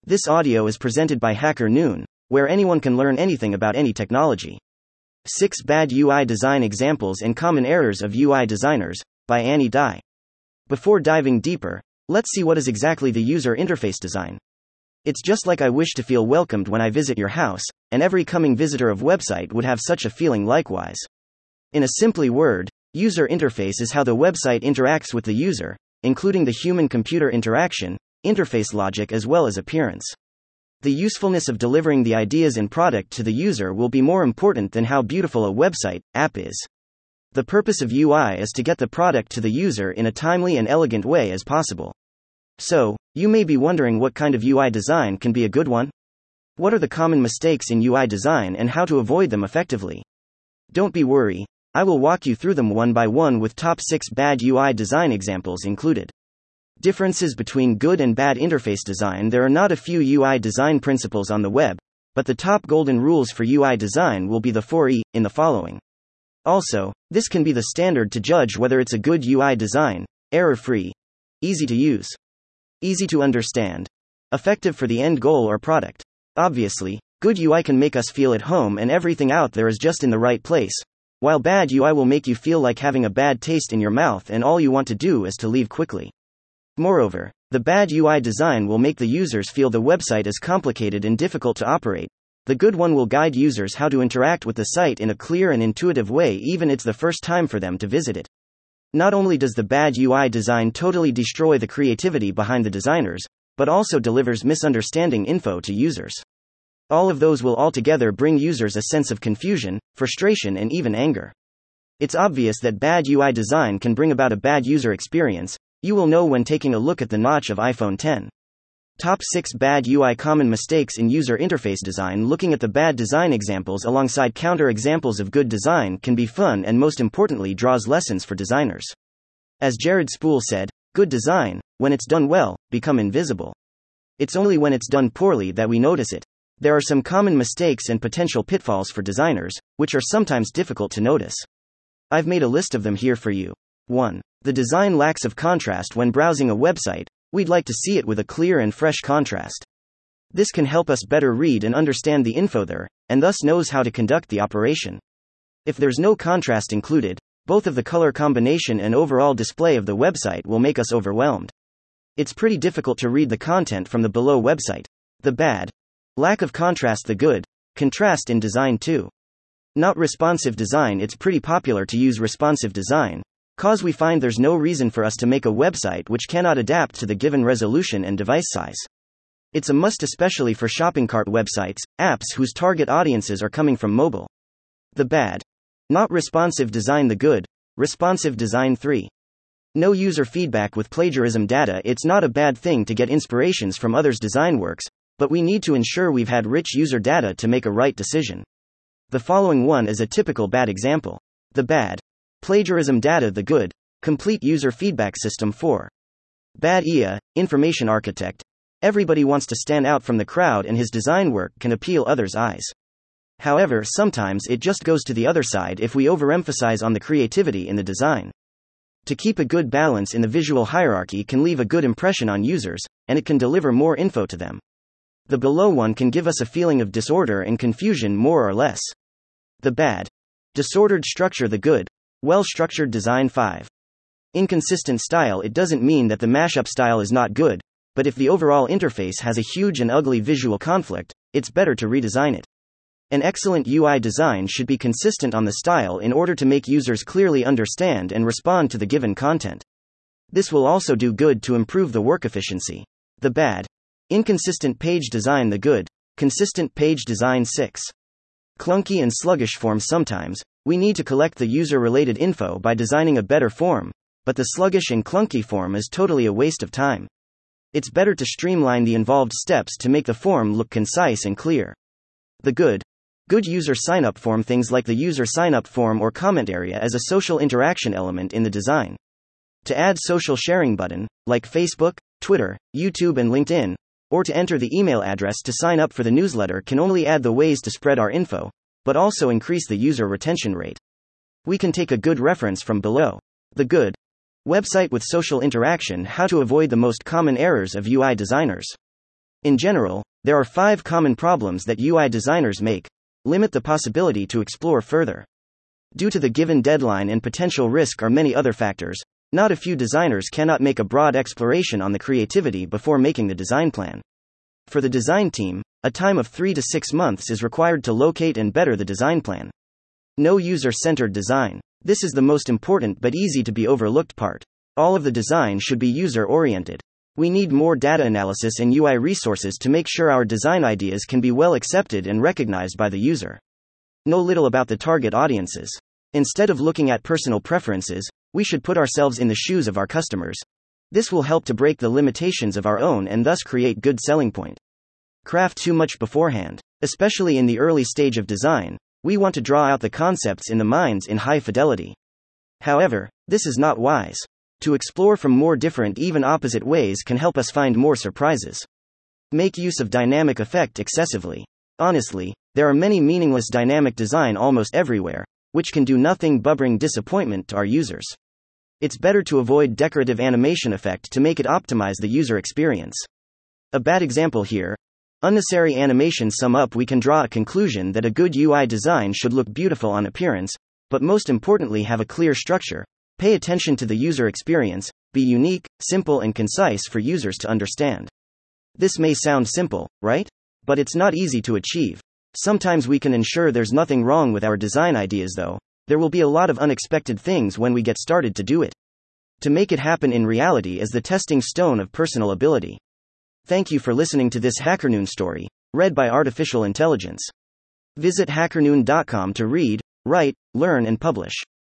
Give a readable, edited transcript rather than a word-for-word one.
This audio is presented by Hacker Noon, where anyone can learn anything about any technology. 6 Bad UI Design Examples and Common Errors of UI Designers, by Annie Dye. Before diving deeper, let's see what is exactly the user interface design. It's just like I wish to feel welcomed when I visit your house, and every coming visitor of website would have such a feeling likewise. In a simply word, user interface is how the website interacts with the user, including the human-computer interaction, interface logic as well as appearance. The usefulness of delivering the ideas and product to the user will be more important than how beautiful a website, app is. The purpose of UI is to get the product to the user in a timely and elegant way as possible. So, you may be wondering what kind of UI design can be a good one? What are the common mistakes in UI design and how to avoid them effectively? Don't be worried, I will walk you through them one by one with top 6 bad UI design examples included. Differences between good and bad interface design. There are not a few UI design principles on the web, but the top golden rules for UI design will be the 4E in the following. Also, this can be the standard to judge whether it's a good UI design: error-free, easy to use, easy to understand, effective for the end goal or product. Obviously, good UI can make us feel at home and everything out there is just in the right place, while bad UI will make you feel like having a bad taste in your mouth and all you want to do is to leave quickly. Moreover, the bad UI design will make the users feel the website is complicated and difficult to operate. The good one will guide users how to interact with the site in a clear and intuitive way even if it's the first time for them to visit it. Not only does the bad UI design totally destroy the creativity behind the designers, but also delivers misunderstanding info to users. All of those will altogether bring users a sense of confusion, frustration and even anger. It's obvious that bad UI design can bring about a bad user experience. You will know when taking a look at the notch of iPhone X. Top 6 Bad UI Common Mistakes in User Interface Design. Looking at the bad design examples alongside counter examples of good design can be fun and most importantly draws lessons for designers. As Jared Spool said, good design, when it's done well, become invisible. It's only when it's done poorly that we notice it. There are some common mistakes and potential pitfalls for designers, which are sometimes difficult to notice. I've made a list of them here for you. 1. The design lacks of contrast. When browsing a website, we'd like to see it with a clear and fresh contrast. This can help us better read and understand the info there, and thus knows how to conduct the operation. If there's no contrast included, both of the color combination and overall display of the website will make us overwhelmed. It's pretty difficult to read the content from the below website. The bad. Lack of contrast. The good. Contrast in design too. Not responsive design. It's pretty popular to use responsive design, cause we find there's no reason for us to make a website which cannot adapt to the given resolution and device size. It's a must especially for shopping cart websites, apps whose target audiences are coming from mobile. The bad. Not responsive design. The good. Responsive design. 3. No user feedback with plagiarism data. It's not a bad thing to get inspirations from others' design works, but we need to ensure we've had rich user data to make a right decision. The following one is a typical bad example. The bad. Plagiarism data. The good. Complete user feedback system. 4. Bad IA, information architect. Everybody wants to stand out from the crowd and his design work can appeal others' eyes. However, sometimes it just goes to the other side if we overemphasize on the creativity in the design. To keep a good balance in the visual hierarchy can leave a good impression on users, and it can deliver more info to them. The below one can give us a feeling of disorder and confusion more or less. The bad. Disordered structure. The good. Well-structured design. 5. Inconsistent style. It doesn't mean that the mashup style is not good, but if the overall interface has a huge and ugly visual conflict, it's better to redesign it. An excellent UI design should be consistent on the style in order to make users clearly understand and respond to the given content. This will also do good to improve the work efficiency. The bad. Inconsistent page design. The good. Consistent page design. 6. Clunky and sluggish form. Sometimes, we need to collect the user-related info by designing a better form, but the sluggish and clunky form is totally a waste of time. It's better to streamline the involved steps to make the form look concise and clear. The good. Good user sign-up form. Things like the user sign-up form or comment area as a social interaction element in the design. To add social sharing button, like Facebook, Twitter, YouTube and LinkedIn, or to enter the email address to sign up for the newsletter can only add the ways to spread our info, but also increase the user retention rate. We can take a good reference from below. The good. Website with social interaction. How to avoid the most common errors of UI designers. In general, there are 5 common problems that UI designers make. Limit the possibility to explore further. Due to the given deadline and potential risk or many other factors, not a few designers cannot make a broad exploration on the creativity before making the design plan. For the design team, a time of 3 to 6 months is required to locate and better the design plan. No user-centered design. This is the most important but easy to be overlooked part. All of the design should be user-oriented. We need more data analysis and UI resources to make sure our design ideas can be well accepted and recognized by the user. Know little about the target audiences. Instead of looking at personal preferences, we should put ourselves in the shoes of our customers. This will help to break the limitations of our own and thus create good selling point. Craft too much beforehand. Especially in the early stage of design, we want to draw out the concepts in the minds in high fidelity. However, this is not wise. To explore from more different, even opposite ways can help us find more surprises. Make use of dynamic effect excessively. Honestly, there are many meaningless dynamic design almost everywhere, which can do nothing but bring disappointment to our users. It's better to avoid decorative animation effect to make it optimize the user experience. A bad example here. Unnecessary animation. Sum up, we can draw a conclusion that a good UI design should look beautiful on appearance, but most importantly have a clear structure, pay attention to the user experience, be unique, simple and concise for users to understand. This may sound simple, right? But it's not easy to achieve. Sometimes we can ensure there's nothing wrong with our design ideas though. There will be a lot of unexpected things when we get started to do it. To make it happen in reality is the testing stone of personal ability. Thank you for listening to this HackerNoon story, read by Artificial Intelligence. Visit hackerNoon.com to read, write, learn and publish.